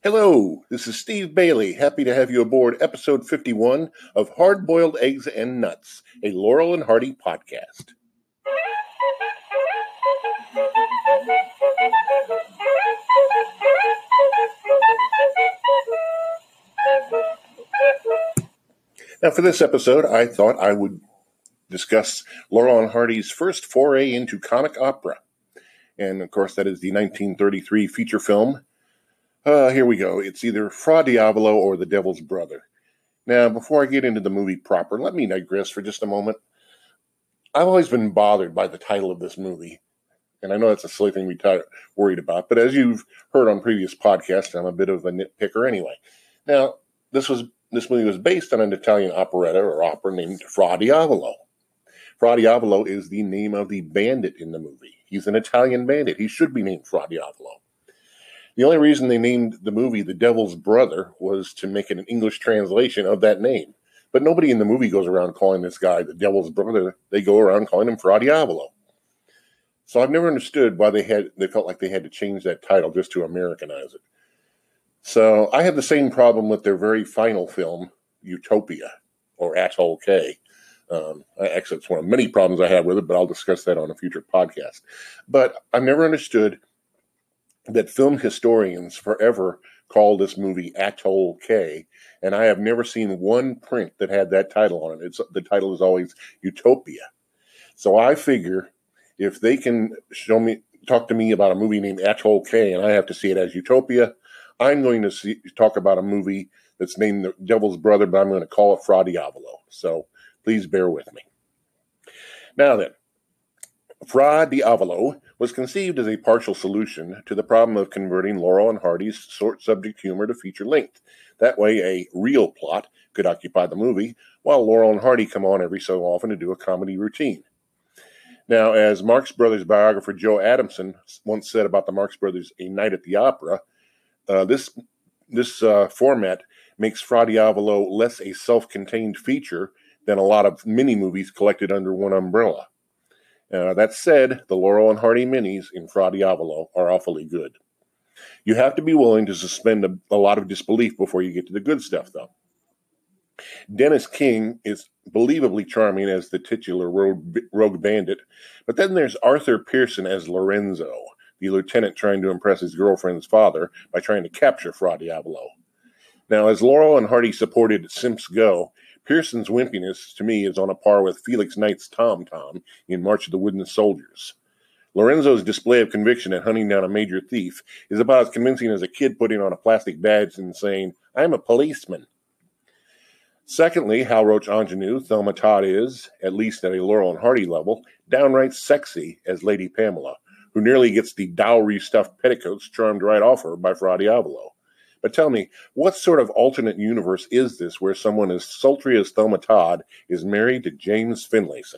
Hello, this is Steve Bailey. Happy to have you aboard episode 51 of Hard Boiled Eggs and Nuts, a Laurel and Hardy podcast. Now, for this episode, I thought I would discuss Laurel and Hardy's first foray into comic opera. And, of course, that is the 1933 feature film. Here we go. It's either Fra Diavolo or The Devil's Brother. Now, before I get into the movie proper, let me digress for just a moment. I've always been bothered by the title of this movie. And I know that's a silly thing to be worried about, but as you've heard on previous podcasts, I'm a bit of a nitpicker anyway. Now, this movie was based on an Italian operetta or opera named Fra Diavolo. Fra Diavolo is the name of the bandit in the movie. He's an Italian bandit. He should be named Fra Diavolo. The only reason they named the movie The Devil's Brother was to make it an English translation of that name. But nobody in the movie goes around calling this guy The Devil's Brother. They go around calling him Fra Diavolo. So I've never understood why they felt like they had to change that title just to Americanize it. So I have the same problem with their very final film, Utopia, or Atoll K. Actually, it's one of many problems I have with it, but I'll discuss that on a future podcast. But I've never understood that film historians forever call this movie Atoll K, and I have never seen one print that had that title on it. The title is always Utopia. So I figure if they can talk to me about a movie named Atoll K, and I have to see it as Utopia, I'm going to talk about a movie that's named The Devil's Brother, but I'm going to call it Fra Diavolo. So please bear with me. Now then, Fra Diavolo was conceived as a partial solution to the problem of converting Laurel and Hardy's short subject humor to feature length. That way, a real plot could occupy the movie, while Laurel and Hardy come on every so often to do a comedy routine. Now, as Marx Brothers biographer Joe Adamson once said about the Marx Brothers' A Night at the Opera, this format makes Fra Diavolo less a self-contained feature than a lot of mini-movies collected under one umbrella. That said, the Laurel and Hardy minis in Fra Diavolo are awfully good. You have to be willing to suspend a lot of disbelief before you get to the good stuff, though. Dennis King is believably charming as the titular rogue bandit, but then there's Arthur Pearson as Lorenzo, the lieutenant trying to impress his girlfriend's father by trying to capture Fra Diavolo. Now, as Laurel and Hardy supported Simps Go, Pearson's wimpiness, to me, is on a par with Felix Knight's Tom Tom in March of the Wooden Soldiers. Lorenzo's display of conviction at hunting down a major thief is about as convincing as a kid putting on a plastic badge and saying, "I'm a policeman." Secondly, Hal Roach Ingenue, Thelma Todd is, at least at a Laurel and Hardy level, downright sexy as Lady Pamela, who nearly gets the dowry-stuffed petticoats charmed right off her by Fra Diavolo. But tell me, what sort of alternate universe is this where someone as sultry as Thelma Todd is married to James Finlayson?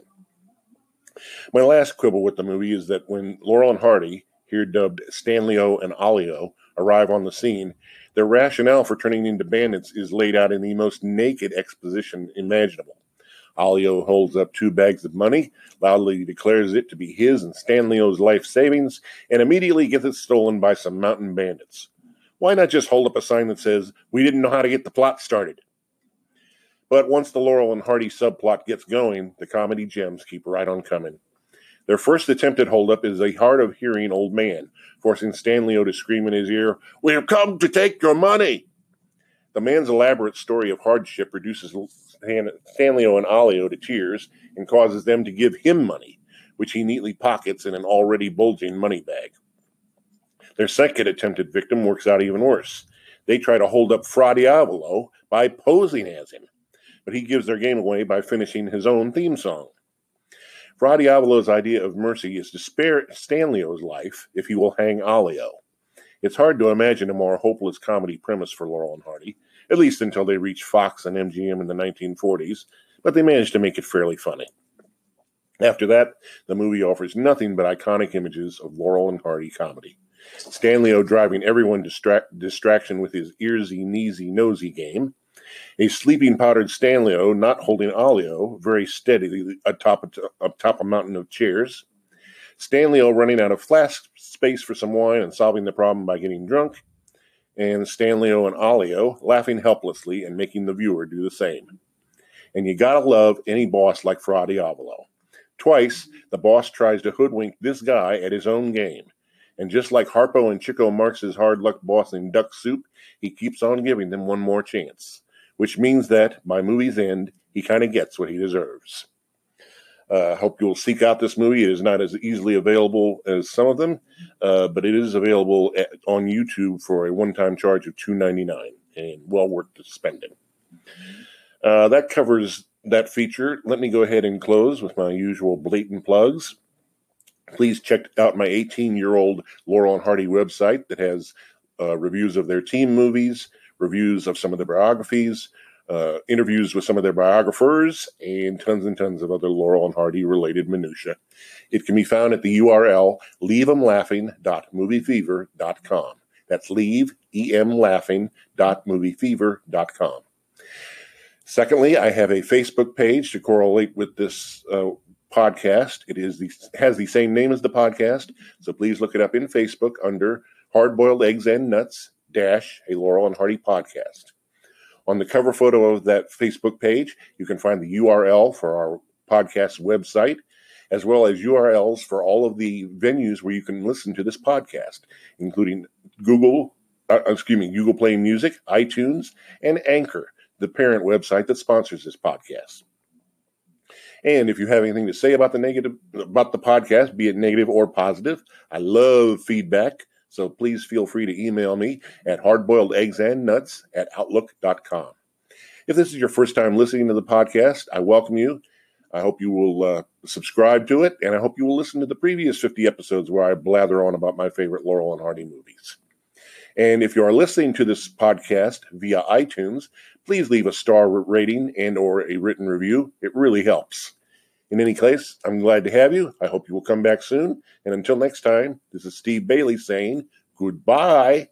My last quibble with the movie is that when Laurel and Hardy, here dubbed Stanlio and Alio, arrive on the scene, their rationale for turning into bandits is laid out in the most naked exposition imaginable. Alio holds up 2 bags of money, loudly declares it to be his and Stanlio's life savings, and immediately gets it stolen by some mountain bandits. Why not just hold up a sign that says, "We didn't know how to get the plot started"? But once the Laurel and Hardy subplot gets going, the comedy gems keep right on coming. Their first attempted holdup is a hard-of-hearing old man, forcing Stanlio to scream in his ear, "We've come to take your money!" The man's elaborate story of hardship reduces Stanlio and Alio to tears and causes them to give him money, which he neatly pockets in an already bulging money bag. Their second attempted victim works out even worse. They try to hold up Fra Diavolo by posing as him, but he gives their game away by finishing his own theme song. Fra Diavolo's idea of mercy is to spare Stanlio's life if he will hang Alio. It's hard to imagine a more hopeless comedy premise for Laurel and Hardy, at least until they reach Fox and MGM in the 1940s, but they managed to make it fairly funny. After that, the movie offers nothing but iconic images of Laurel and Hardy comedy. Stanlio driving everyone distraction with his earsy, kneesy, nosy game. A sleeping powdered Stanlio not holding Alio very steadily atop a mountain of chairs. Stanlio running out of flask space for some wine and solving the problem by getting drunk. and Stanlio and Alio laughing helplessly and making the viewer do the same. And you gotta love any boss like Fra Diavolo. Twice, the boss tries to hoodwink this guy at his own game. And just like Harpo and Chico Marx's hard luck boss in Duck Soup, he keeps on giving them one more chance. Which means that, by movie's end, he kind of gets what he deserves. Hope you'll seek out this movie. It is not as easily available as some of them, but it is available on YouTube for a one-time charge of $2.99, and well worth the spending. That covers that feature. Let me go ahead and close with my usual blatant plugs. Please check out my 18-year-old Laurel and Hardy website that has reviews of their team movies, reviews of some of their biographies, interviews with some of their biographers, and tons of other Laurel and Hardy related minutia. It can be found at the URL leaveemlaughing.moviefever.com. That's leaveemlaughing.moviefever.com. Secondly, I have a Facebook page to correlate with this podcast. It has the same name as the podcast, so please look it up in Facebook under Hard Boiled Eggs and Nuts - a Laurel and Hardy podcast. On the cover photo of that Facebook page, you can find the URL for our podcast website, as well as URLs for all of the venues where you can listen to this podcast, including Google Play Music, iTunes, and Anchor, the parent website that sponsors this podcast. And if you have anything to say about the podcast, be it negative or positive, I love feedback. So please feel free to email me at hardboiledeggsandnuts@outlook.com. If this is your first time listening to the podcast, I welcome you. I hope you will subscribe to it, and I hope you will listen to the previous 50 episodes where I blather on about my favorite Laurel and Hardy movies. And if you are listening to this podcast via iTunes, please leave a star rating and or a written review. It really helps. In any case, I'm glad to have you. I hope you will come back soon. And until next time, this is Steve Bailey saying goodbye.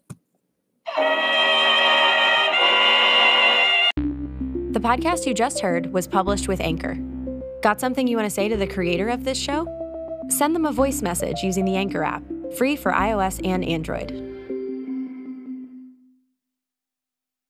The podcast you just heard was published with Anchor. Got something you want to say to the creator of this show? Send them a voice message using the Anchor app, free for iOS and Android.